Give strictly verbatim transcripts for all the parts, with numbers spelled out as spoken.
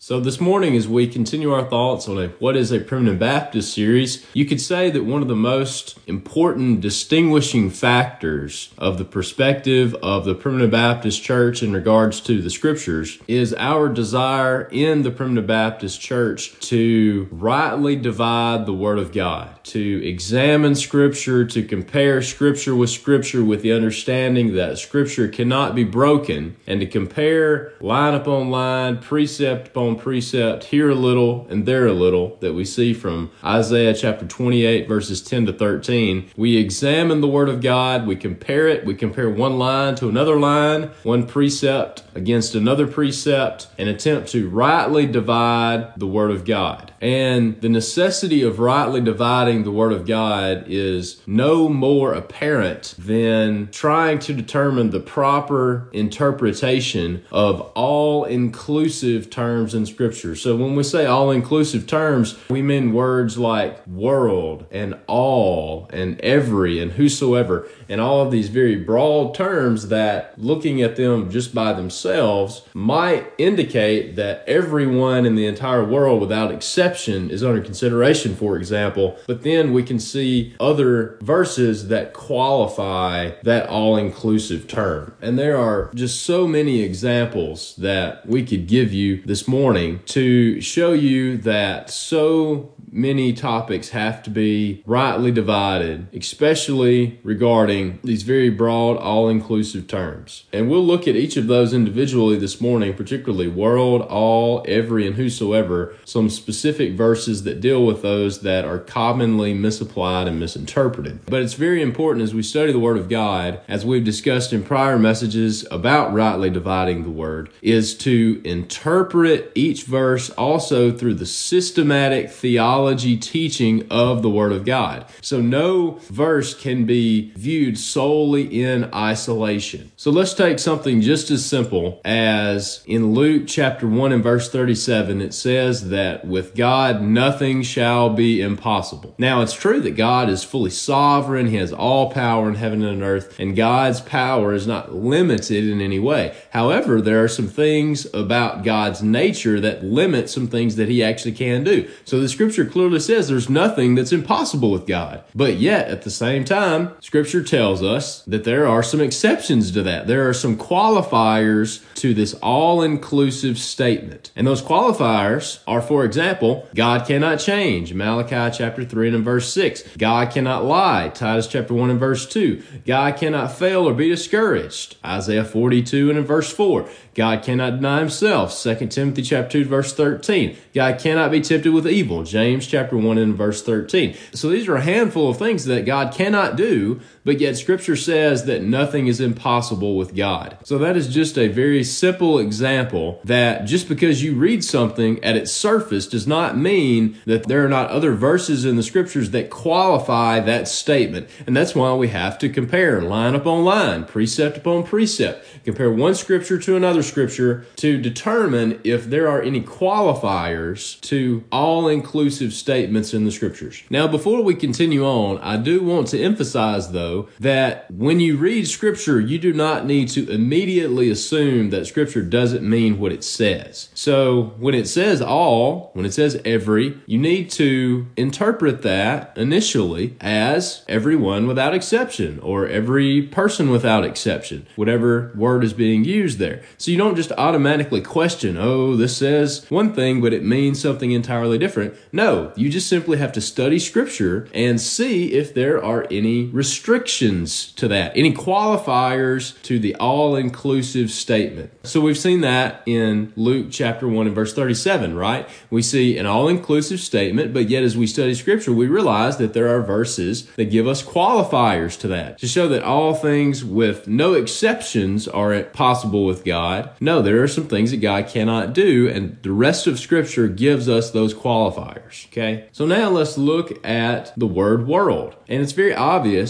So this morning, as we continue our thoughts on a What is a Primitive Baptist series, you could say that one of the most important distinguishing factors of the perspective of the Primitive Baptist Church in regards to the Scriptures is our desire in the Primitive Baptist Church to rightly divide the Word of God, to examine Scripture, to compare Scripture with Scripture with the understanding that Scripture cannot be broken, and to compare line upon line, precept upon precept, here a little and there a little, that we see from Isaiah chapter twenty-eight verses ten to thirteen. We examine the Word of God, we compare it, we compare one line to another line, one precept against another precept, and attempt to rightly divide the Word of God. And the necessity of rightly dividing the Word of God is no more apparent than trying to determine the proper interpretation of all-inclusive terms in Scripture. So when we say all-inclusive terms, we mean words like world and all and every and whosoever, and all of these very broad terms that, looking at them just by themselves, might indicate that everyone in the entire world without exception is under consideration, for example. But then we can see other verses that qualify that all-inclusive term. And there are just so many examples that we could give you this morning to show you that so many topics have to be rightly divided, especially regarding these very broad, all-inclusive terms. And we'll look at each of those individually this morning, particularly world, all, every, and whosoever, some specific verses that deal with those that are commonly misapplied and misinterpreted. But it's very important as we study the Word of God, as we've discussed in prior messages about rightly dividing the Word, is to interpret each verse also through the systematic theology teaching of the Word of God. So no verse can be viewed solely in isolation. So let's take something just as simple as in Luke chapter one and verse thirty-seven, it says that with God nothing shall be impossible. Now it's true that God is fully sovereign, He has all power in heaven and earth, and God's power is not limited in any way. However, there are some things about God's nature that limit some things that He actually can do. So the Scripture clearly says there's nothing that's impossible with God. But yet, at the same time, Scripture tells us that there are some exceptions to that. There are some qualifiers to this all-inclusive statement. And those qualifiers are, for example, God cannot change, Malachi chapter three and in verse six. God cannot lie, Titus chapter one and verse two. God cannot fail or be discouraged, Isaiah forty-two and in verse four. God cannot deny Himself, Second Timothy chapter two verse thirteen. God cannot be tempted with evil, James chapter one and verse thirteen. So these are a handful of things that God cannot do, but yet Scripture says that nothing is impossible with God. So that is just a very simple example that just because you read something at its surface does not mean that there are not other verses in the Scriptures that qualify that statement. And that's why we have to compare line upon line, precept upon precept, compare one Scripture to another Scripture to determine if there are any qualifiers to all-inclusive statements in the Scriptures. Now, before we continue on, I do want to emphasize, though, that when you read Scripture, you do not need to immediately assume that Scripture doesn't mean what it says. So when it says all, when it says every, you need to interpret that initially as everyone without exception, or every person without exception, whatever word is being used there. So you don't just automatically question, oh, this says one thing, but it means something entirely different. No, you just simply have to study Scripture and see if there are any restrictions to that, any qualifiers to the all-inclusive statement. So we've seen that in Luke chapter one and verse thirty-seven, right? We see an all-inclusive statement, but yet as we study Scripture, we realize that there are verses that give us qualifiers to that, to show that all things with no exceptions are possible with God. No, there are some things that God cannot do, and the rest of Scripture gives us those qualifiers, okay? So now let's look at the word world. And it's very obvious that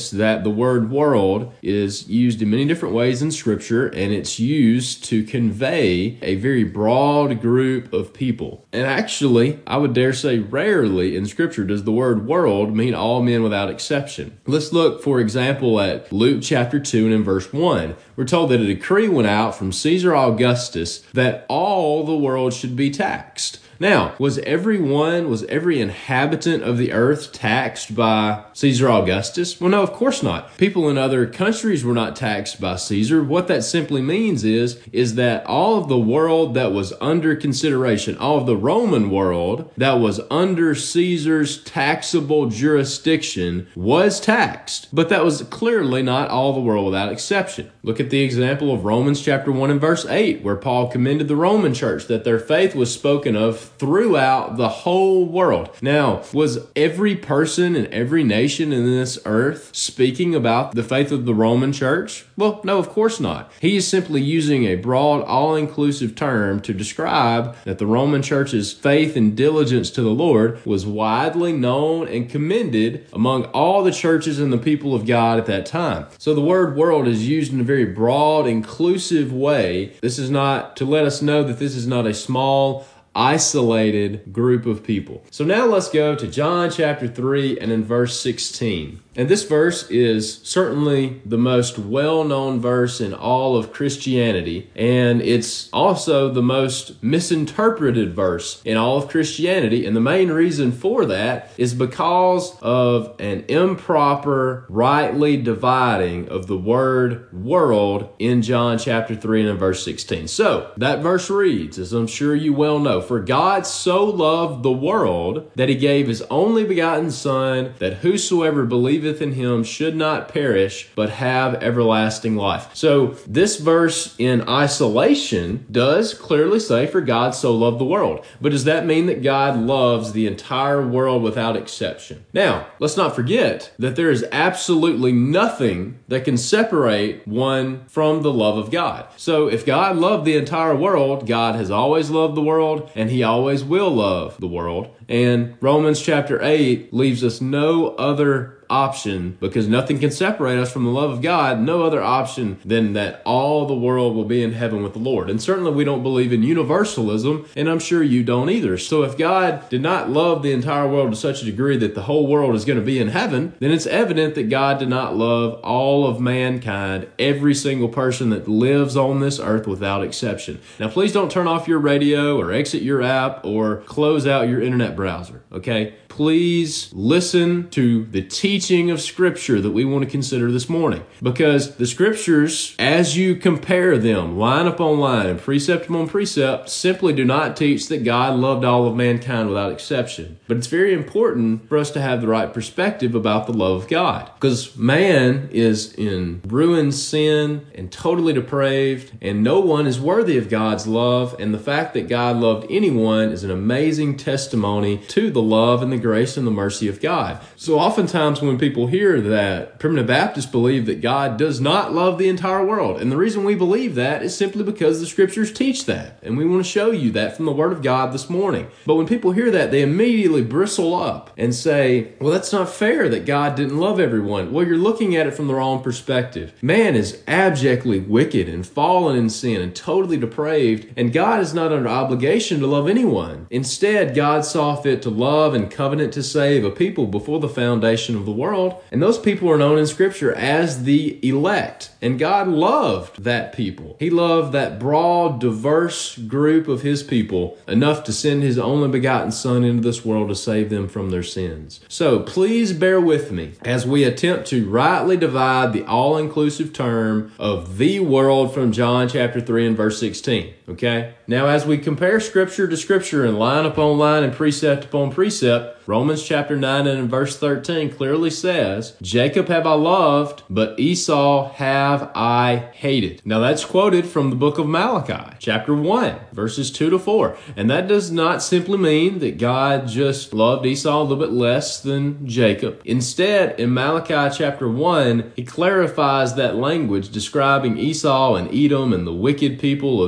the word world is used in many different ways in Scripture, and it's used to convey a very broad group of people. And actually, I would dare say rarely in Scripture does the word world mean all men without exception. Let's look, for example, at Luke chapter two and in verse one. We're told that a decree went out from Caesar Augustus that all the world should be taxed. Now, was everyone, was every inhabitant of the earth taxed by Caesar Augustus? Well, no, of course not. People in other countries were not taxed by Caesar. What that simply means is, is that all of the world that was under consideration, all of the Roman world that was under Caesar's taxable jurisdiction was taxed. But that was clearly not all the world without exception. Look at the example of Romans chapter one and verse eight, where Paul commended the Roman church that their faith was spoken of throughout the whole world. Now, was every person in every nation in this earth speaking about the faith of the Roman church? Well, no, of course not. He is simply using a broad, all-inclusive term to describe that the Roman church's faith and diligence to the Lord was widely known and commended among all the churches and the people of God at that time. So the word world is used in a very broad, inclusive way. This is not to let us know that this is not a small, isolated group of people. So now let's go to John chapter three and in verse sixteen. And this verse is certainly the most well-known verse in all of Christianity, and it's also the most misinterpreted verse in all of Christianity. And the main reason for that is because of an improper, rightly dividing of the word world in John chapter three and in verse sixteen. So that verse reads, as I'm sure you well know, "For God so loved the world that he gave his only begotten Son, that whosoever believeth in him should not perish, but have everlasting life." So this verse in isolation does clearly say, "For God so loved the world." But does that mean that God loves the entire world without exception? Now, let's not forget that there is absolutely nothing that can separate one from the love of God. So if God loved the entire world, God has always loved the world, and he always will love the world. And Romans chapter eight leaves us no other option, because nothing can separate us from the love of God, no other option than that all the world will be in heaven with the Lord. And certainly we don't believe in universalism, and I'm sure you don't either. So if God did not love the entire world to such a degree that the whole world is going to be in heaven, then it's evident that God did not love all of mankind, every single person that lives on this earth without exception. Now please don't turn off your radio or exit your app or close out your internet browser, okay? Please listen to the teaching of Scripture that we want to consider this morning. Because the Scriptures, as you compare them line upon line and precept upon precept, simply do not teach that God loved all of mankind without exception. But it's very important for us to have the right perspective about the love of God. Because man is in ruined sin and totally depraved, and no one is worthy of God's love. And the fact that God loved anyone is an amazing testimony to the love and the grace and the mercy of God. So oftentimes when people hear that, Primitive Baptists believe that God does not love the entire world. And the reason we believe that is simply because the Scriptures teach that. And we want to show you that from the Word of God this morning. But when people hear that, they immediately bristle up and say, well, that's not fair that God didn't love everyone. Well, you're looking at it from the wrong perspective. Man is abjectly wicked and fallen in sin and totally depraved, and God is not under obligation to love anyone. Instead, God saw fit to love and covenant to save a people before the foundation of the world, and those people are known in Scripture as the elect. And God loved that people. He loved that broad, diverse group of his people enough to send his only begotten Son into this world to save them from their sins. So please bear with me as we attempt to rightly divide the all-inclusive term of the world from John chapter three and verse sixteen. Okay? Now, as we compare Scripture to Scripture and line upon line and precept upon precept, Romans chapter nine and in verse thirteen clearly says, "Jacob have I loved, but Esau have I hated." Now that's quoted from the book of Malachi, chapter one, verses two to four. And that does not simply mean that God just loved Esau a little bit less than Jacob. Instead, in Malachi chapter one, he clarifies that language describing Esau and Edom and the wicked people of his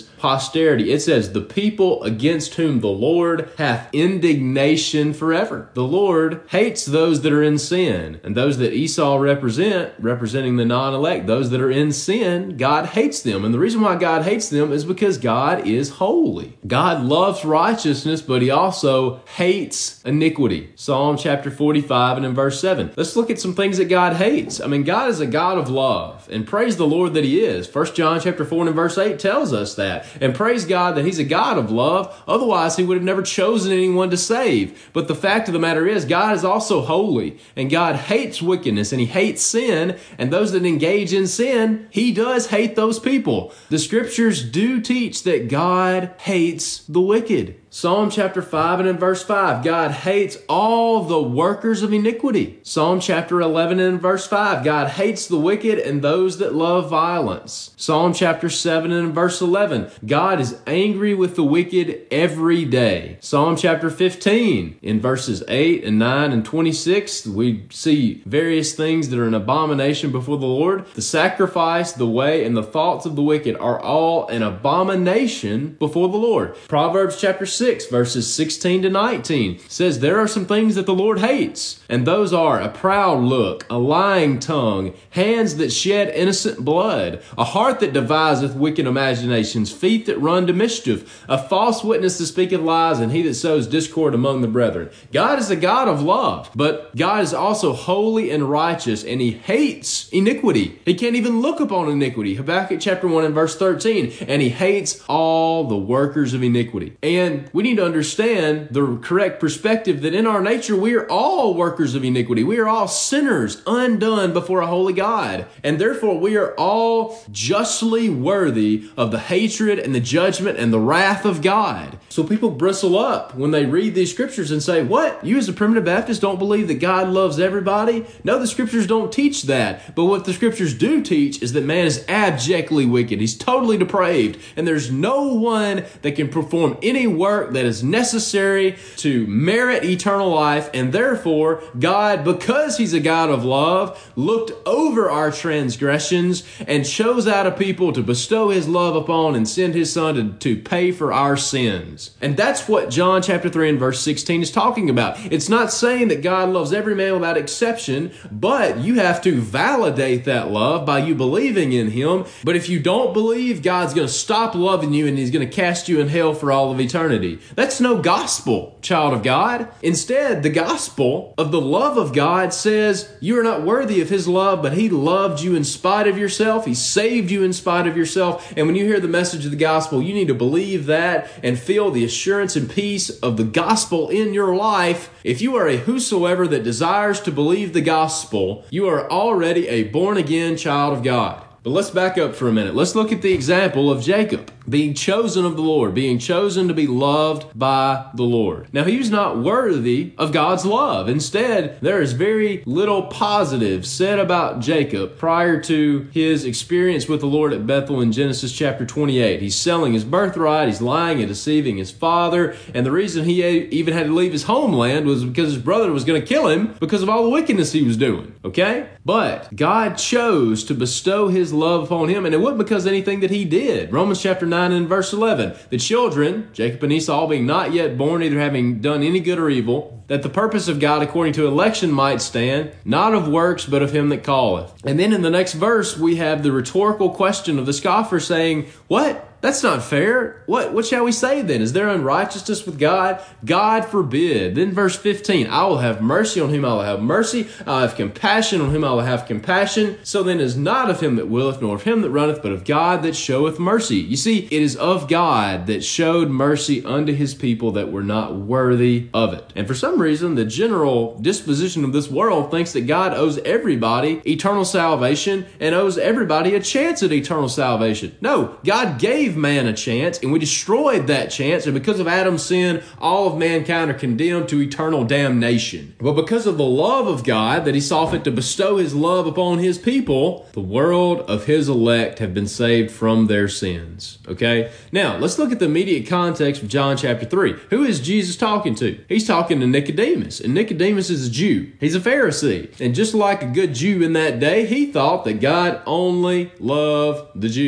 posterity. It says, the people against whom the Lord hath indignation forever. The Lord hates those that are in sin, and those that Esau represent, representing the non-elect, those that are in sin, God hates them. And the reason why God hates them is because God is holy. God loves righteousness, but he also hates iniquity. Psalm chapter forty-five and in verse seven. Let's look at some things that God hates. I mean, God is a God of love, and praise the Lord that he is. First John chapter four and in verse eight tells us that. And praise God that he's a God of love. Otherwise, he would have never chosen anyone to save. But the fact of the matter is, God is also holy, and God hates wickedness, and he hates sin, and those that engage in sin, he does hate those people. The scriptures do teach that God hates the wicked. Psalm chapter five and in verse five, God hates all the workers of iniquity. Psalm chapter eleven and in verse five, God hates the wicked and those that love violence. Psalm chapter seven and in verse eleven, God is angry with the wicked every day. Psalm chapter fifteen, in verses eight and nine and twenty-six, we see various things that are an abomination before the Lord. The sacrifice, the way, and the thoughts of the wicked are all an abomination before the Lord. Proverbs chapter six, verses sixteen to nineteen says there are some things that the Lord hates, and those are a proud look, a lying tongue, hands that shed innocent blood, a heart that deviseth wicked imaginations, feet that run to mischief, a false witness that speaketh lies, and he that sows discord among the brethren. God is a God of love, but God is also holy and righteous, and he hates iniquity. He can't even look upon iniquity. Habakkuk chapter one and verse thirteen, and he hates all the workers of iniquity. And we need to understand the correct perspective that in our nature, we are all workers of iniquity. We are all sinners undone before a holy God. And therefore, we are all justly worthy of the hatred and the judgment and the wrath of God. So people bristle up when they read these scriptures and say, what? You as a primitive Baptist don't believe that God loves everybody? No, the scriptures don't teach that. But what the scriptures do teach is that man is abjectly wicked. He's totally depraved. And there's no one that can perform any work that is necessary to merit eternal life. And therefore, God, because he's a God of love, looked over our transgressions and chose out a people to bestow his love upon and send his son to, to pay for our sins. And that's what John chapter three and verse sixteen is talking about. It's not saying that God loves every man without exception, but you have to validate that love by you believing in him. But if you don't believe, God's going to stop loving you and he's going to cast you in hell for all of eternity. That's no gospel, child of God. Instead, the gospel of the love of God says you are not worthy of his love, but he loved you in spite of yourself. He saved you in spite of yourself. And when you hear the message of the gospel, you need to believe that and feel the assurance and peace of the gospel in your life. If you are a whosoever that desires to believe the gospel, you are already a born-again child of God. But let's back up for a minute. Let's look at the example of Jacob being chosen of the Lord, being chosen to be loved by the Lord. Now, he was not worthy of God's love. Instead, there is very little positive said about Jacob prior to his experience with the Lord at Bethel in Genesis chapter twenty-eight. He's selling his birthright, he's lying and deceiving his father, and the reason he even had to leave his homeland was because his brother was going to kill him because of all the wickedness he was doing, okay? But God chose to bestow his love upon him, and it wasn't because of anything that he did. Romans chapter nine and verse eleven, the children, Jacob and Esau, being not yet born, neither having done any good or evil, that the purpose of God according to election might stand, not of works, but of him that calleth. And then in the next verse, we have the rhetorical question of the scoffer saying, what? That's not fair. What, what shall we say then? Is there unrighteousness with God? God forbid. Then verse fifteen, I will have mercy on whom I will have mercy. I will have compassion on whom I will have compassion. So then it is not of him that willeth, nor of him that runneth, but of God that showeth mercy. You see, it is of God that showed mercy unto his people that were not worthy of it. And for some reason, the general disposition of this world thinks that God owes everybody eternal salvation and owes everybody a chance at eternal salvation. No, God gave man a chance, and we destroyed that chance, and because of Adam's sin, all of mankind are condemned to eternal damnation. But because of the love of God that he saw fit to bestow his love upon his people, the world of his elect have been saved from their sins. Okay? Now, let's look at the immediate context of John chapter three. Who is Jesus talking to? He's talking to Nicodemus, and Nicodemus is a Jew. He's a Pharisee, and just like a good Jew in that day, he thought that God only loved the Jews.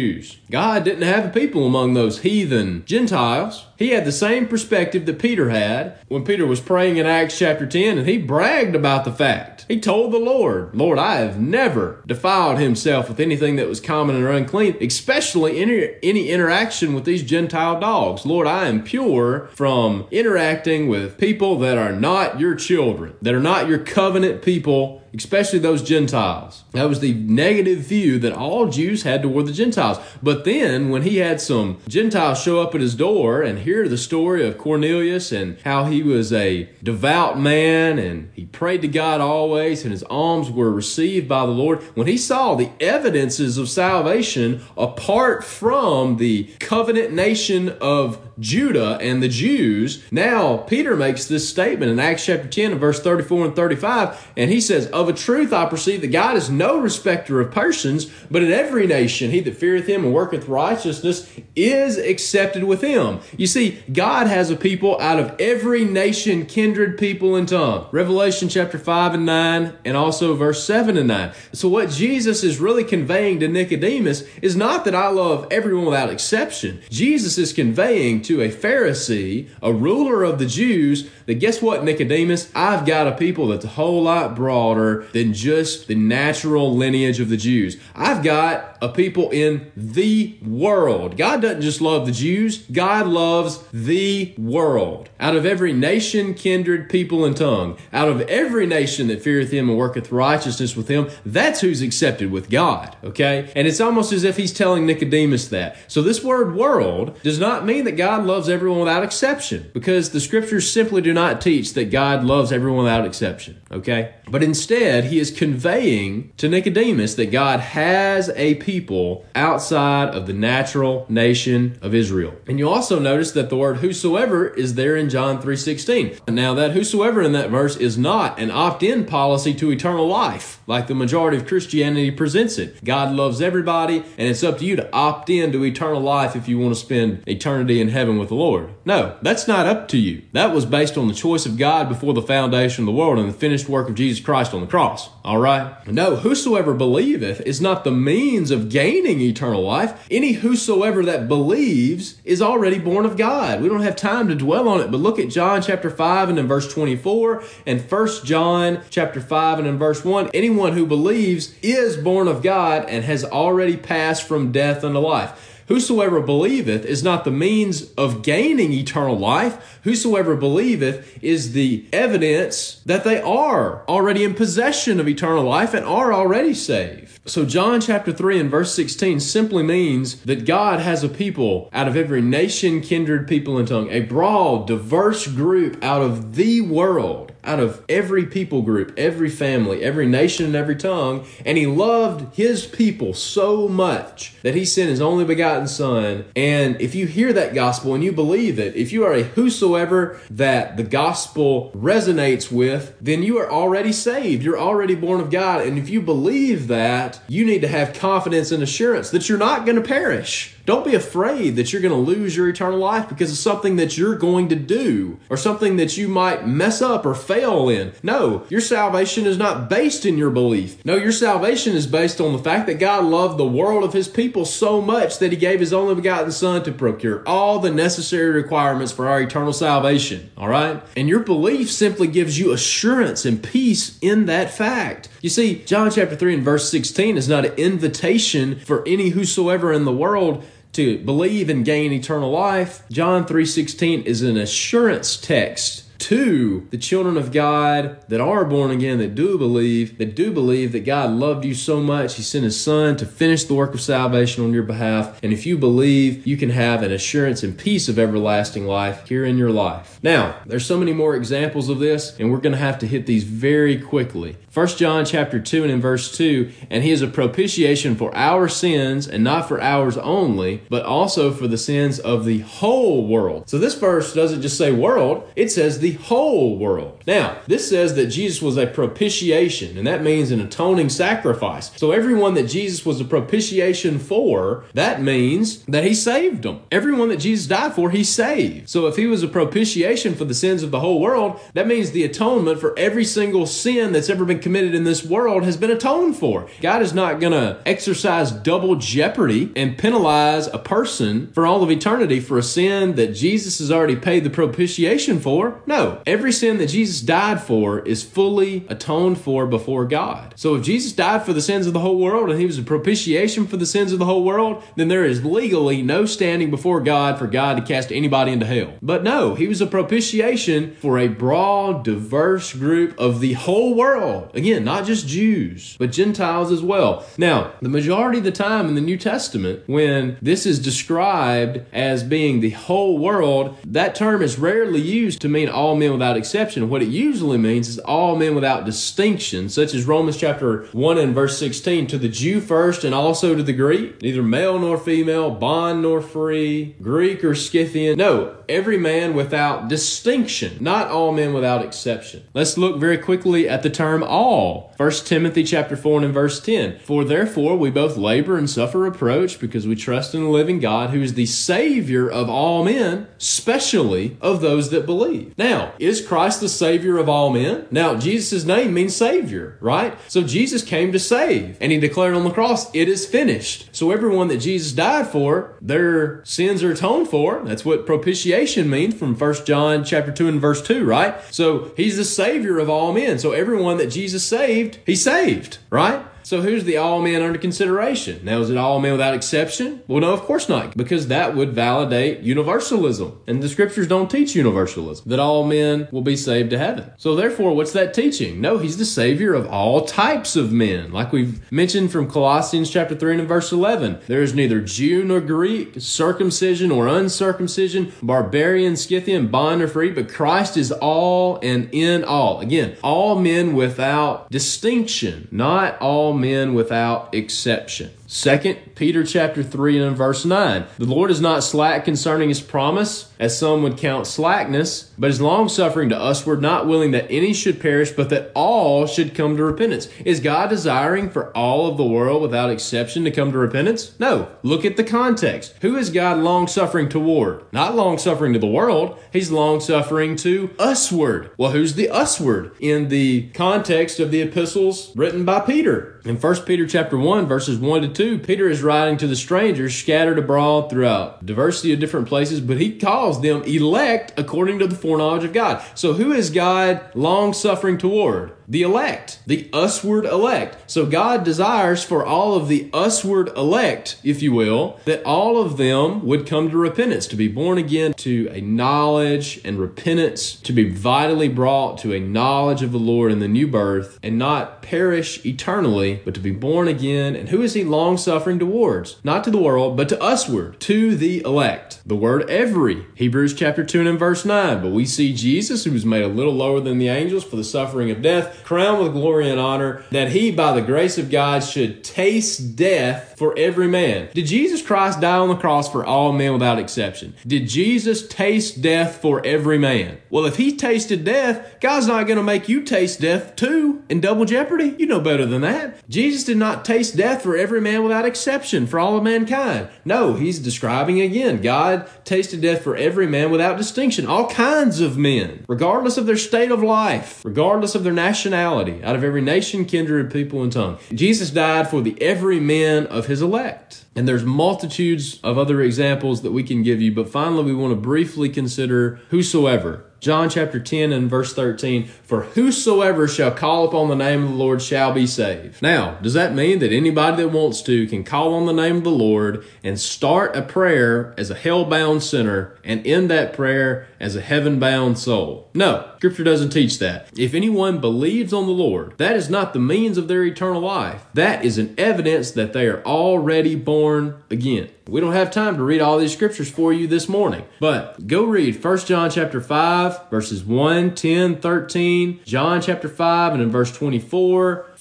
God didn't have a people among those heathen Gentiles. He had the same perspective that Peter had when Peter was praying in Acts chapter ten, and he bragged about the fact. He told the Lord, Lord, I have never defiled himself with anything that was common or unclean, especially any, any interaction with these Gentile dogs. Lord, I am pure from interacting with people that are not your children, that are not your covenant people, especially those Gentiles. That was the negative view that all Jews had toward the Gentiles. But then when he had some Gentiles show up at his door and hear the story of Cornelius and how he was a devout man and he prayed to God always and his alms were received by the Lord, when he saw the evidences of salvation apart from the covenant nation of Judah and the Jews, now Peter makes this statement in Acts chapter ten and verse thirty-four and thirty-five, and he says, Of a truth I perceive that God is no respecter of persons, but in every nation he that feareth him and worketh righteousness is accepted with him. You see, God has a people out of every nation, kindred, people, and tongue. Revelation chapter five and nine, and also verse seven and nine. So what Jesus is really conveying to Nicodemus is not that I love everyone without exception. Jesus is conveying to a Pharisee, a ruler of the Jews, that guess what, Nicodemus? I've got a people that's a whole lot broader than just the natural lineage of the Jews. I've got a people in the world. God doesn't just love the Jews. God loves the world. Out of every nation, kindred, people, and tongue. Out of every nation that feareth him and worketh righteousness with him, that's who's accepted with God. Okay? And it's almost as if he's telling Nicodemus that. So this word world does not mean that God loves everyone without exception, because the scriptures simply do not teach that God loves everyone without exception. Okay? But instead, he is conveying to Nicodemus that God has a people outside of the natural nation of Israel. And you also notice that the word whosoever is there in John three sixteen. Now that whosoever in that verse is not an opt-in policy to eternal life, like the majority of Christianity presents it. God loves everybody, and it's up to you to opt in to eternal life if you want to spend eternity in heaven with the Lord. No, that's not up to you. That was based on the choice of God before the foundation of the world and the finished work of Jesus Christ on the cross. All right? No, whosoever believeth is not the means of gaining eternal life. Any whosoever that believes is already born of God. We don't have time to dwell on it, but look at John chapter five and in verse twenty-four and First John chapter five and in verse one. Anyone who believes is born of God and has already passed from death unto life. Whosoever believeth is not the means of gaining eternal life. Whosoever believeth is the evidence that they are already in possession of eternal life and are already saved. So John chapter three and verse sixteen simply means that God has a people out of every nation, kindred, people, and tongue, a broad, diverse group out of the world, out of every people group, every family, every nation, and every tongue. And he loved his people so much that he sent his only begotten Son. And if you hear that gospel and you believe it, if you are a whosoever that the gospel resonates with, then you are already saved. You're already born of God. And if you believe that, you need to have confidence and assurance that you're not going to perish. Don't be afraid that you're going to lose your eternal life because of something that you're going to do or something that you might mess up or fail in. No, your salvation is not based in your belief. No, your salvation is based on the fact that God loved the world of his people so much that he gave his only begotten Son to procure all the necessary requirements for our eternal salvation. All right? And your belief simply gives you assurance and peace in that fact. You see, John chapter three and verse sixteen is not an invitation for any whosoever in the world to believe and gain eternal life. John three sixteen is an assurance text to the children of God that are born again, that do believe, that do believe that God loved you so much, he sent his Son to finish the work of salvation on your behalf. And if you believe, you can have an assurance and peace of everlasting life here in your life. Now, there's so many more examples of this, and we're going to have to hit these very quickly. First John chapter two and in verse two, and he is a propitiation for our sins, and not for ours only, but also for the sins of the whole world. So this verse doesn't just say world, it says the the whole world. Now, this says that Jesus was a propitiation, and that means an atoning sacrifice. So everyone that Jesus was a propitiation for, that means that he saved them. Everyone that Jesus died for, he saved. So if he was a propitiation for the sins of the whole world, that means the atonement for every single sin that's ever been committed in this world has been atoned for. God is not going to exercise double jeopardy and penalize a person for all of eternity for a sin that Jesus has already paid the propitiation for. No, every sin that Jesus died for is fully atoned for before God. So if Jesus died for the sins of the whole world and he was a propitiation for the sins of the whole world, then there is legally no standing before God for God to cast anybody into hell. But no, he was a propitiation for a broad, diverse group of the whole world. Again, not just Jews, but Gentiles as well. Now, the majority of the time in the New Testament, when this is described as being the whole world, that term is rarely used to mean all men without exception. What it usually means is all men without distinction, such as Romans chapter one and verse sixteen, to the Jew first and also to the Greek, neither male nor female, bond nor free, Greek or Scythian. No, every man without distinction, not all men without exception. Let's look very quickly at the term all. First Timothy chapter four and verse ten. For therefore we both labor and suffer reproach because we trust in the living God, who is the Savior of all men, specially of those that believe. Now, is Christ the Savior of all men? Now, Jesus' name means Savior, right? So Jesus came to save, and he declared on the cross, it is finished. So everyone that Jesus died for, their sins are atoned for. That's what propitiation means from First John chapter two and verse two, right? So he's the Savior of all men. So everyone that Jesus saved, he saved, right? So who's the all men under consideration? Now, is it all men without exception? Well, no, of course not, because that would validate universalism. And the scriptures don't teach universalism, that all men will be saved to heaven. So therefore, what's that teaching? No, he's the Savior of all types of men. Like we've mentioned from Colossians chapter three and verse eleven, there is neither Jew nor Greek, circumcision or uncircumcision, barbarian, Scythian, bond or free, but Christ is all and in all. Again, all men without distinction, not all men without exception. Second Peter chapter three and verse nine. The Lord is not slack concerning his promise, as some would count slackness, but is long-suffering to usward, not willing that any should perish, but that all should come to repentance. Is God desiring for all of the world without exception to come to repentance? No. Look at the context. Who is God long-suffering toward? Not long-suffering to the world. He's long-suffering to usward. Well, who's the usward in the context of the epistles written by Peter? In First Peter chapter one, verses one to two, Peter is writing to the strangers scattered abroad throughout diversity of different places, but he calls them elect according to the foreknowledge of God. So who is God long-suffering toward? The elect, the usward elect. So God desires for all of the usward elect, if you will, that all of them would come to repentance, to be born again to a knowledge and repentance, to be vitally brought to a knowledge of the Lord in the new birth, and not perish eternally, but to be born again. And who is he long-suffering towards? Not to the world, but to usward, to the elect. The word every, Hebrews chapter two and verse nine. But we see Jesus, who was made a little lower than the angels for the suffering of death, crowned with glory and honor, that he, by the grace of God, should taste death for every man. Did Jesus Christ die on the cross for all men without exception? Did Jesus taste death for every man? Well, if he tasted death, God's not going to make you taste death too in double jeopardy. You know better than that. Jesus did not taste death for every man without exception, for all of mankind. No, he's describing again, God tasted death for every man without distinction, all kinds of men, regardless of their state of life, regardless of their nationality, out of every nation, kindred, people, and tongue. Jesus died for the every man of his elect. And there's multitudes of other examples that we can give you, but finally we want to briefly consider whosoever. John chapter ten and verse thirteen, for whosoever shall call upon the name of the Lord shall be saved. Now, does that mean that anybody that wants to can call on the name of the Lord and start a prayer as a hell-bound sinner and end that prayer as a heaven-bound soul? No, Scripture doesn't teach that. If anyone believes on the Lord, that is not the means of their eternal life. That is an evidence that they are already born again. We don't have time to read all these scriptures for you this morning, but go read First John chapter five, verses one, ten, thirteen, John chapter five, and in verse twenty-four,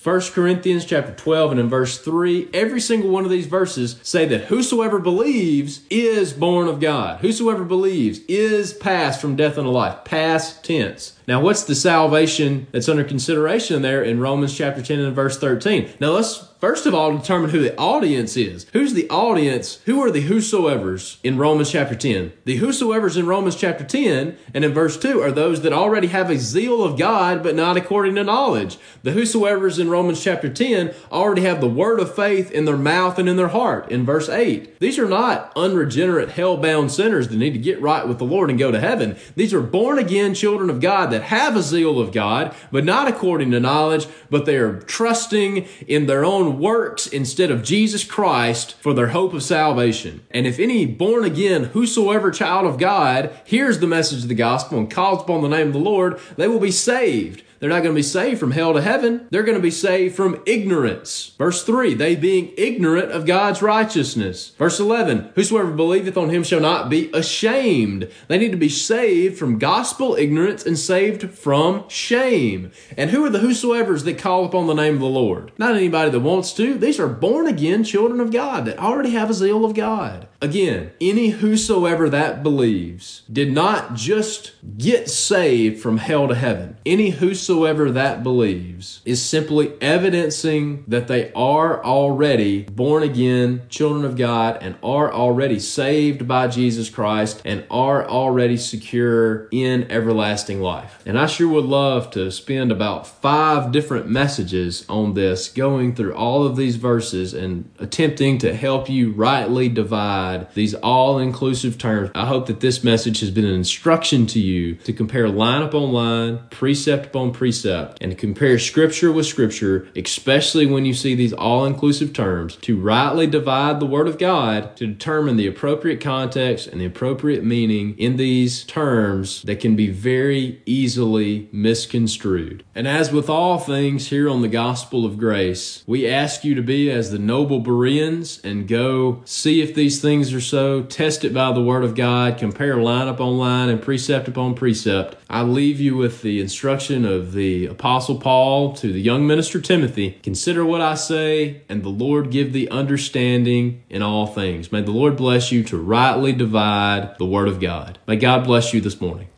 First Corinthians chapter twelve and in verse three, every single one of these verses say that whosoever believes is born of God. Whosoever believes is passed from death unto life. Past tense. Now, what's the salvation that's under consideration there in Romans chapter ten and verse thirteen? Now, let's first of all determine who the audience is. Who's the audience? Who are the whosoevers in Romans chapter ten? The whosoevers in Romans chapter ten and in verse two are those that already have a zeal of God, but not according to knowledge. The whosoevers in Romans chapter ten already have the word of faith in their mouth and in their heart in verse eight. These are not unregenerate, hell-bound sinners that need to get right with the Lord and go to heaven. These are born-again children of God that have a zeal of God, but not according to knowledge, but they are trusting in their own works instead of Jesus Christ for their hope of salvation. And if any born-again, whosoever child of God hears the message of the gospel and calls upon the name of the Lord, they will be saved. They're not going to be saved from hell to heaven. They're going to be saved from ignorance. Verse three, they being ignorant of God's righteousness. Verse eleven, whosoever believeth on him shall not be ashamed. They need to be saved from gospel ignorance and saved from shame. And who are the whosoevers that call upon the name of the Lord? Not anybody that wants to. These are born again children of God that already have a zeal of God. Again, any whosoever that believes did not just get saved from hell to heaven. Any whosoever that believes is simply evidencing that they are already born again children of God and are already saved by Jesus Christ and are already secure in everlasting life. And I sure would love to spend about five different messages on this, going through all of these verses and attempting to help you rightly divide these all-inclusive terms. I hope that this message has been an instruction to you to compare line upon line, precept upon precept, and to compare Scripture with Scripture, especially when you see these all-inclusive terms, to rightly divide the Word of God, to determine the appropriate context and the appropriate meaning in these terms that can be very easily misconstrued. And as with all things here on the Gospel of Grace, we ask you to be as the noble Bereans and go see if these things are so, test it by the Word of God, compare line upon line and precept upon precept. I leave you with the instruction of the Apostle Paul to the young minister Timothy. Consider what I say, and the Lord give thee understanding in all things. May the Lord bless you to rightly divide the Word of God. May God bless you this morning.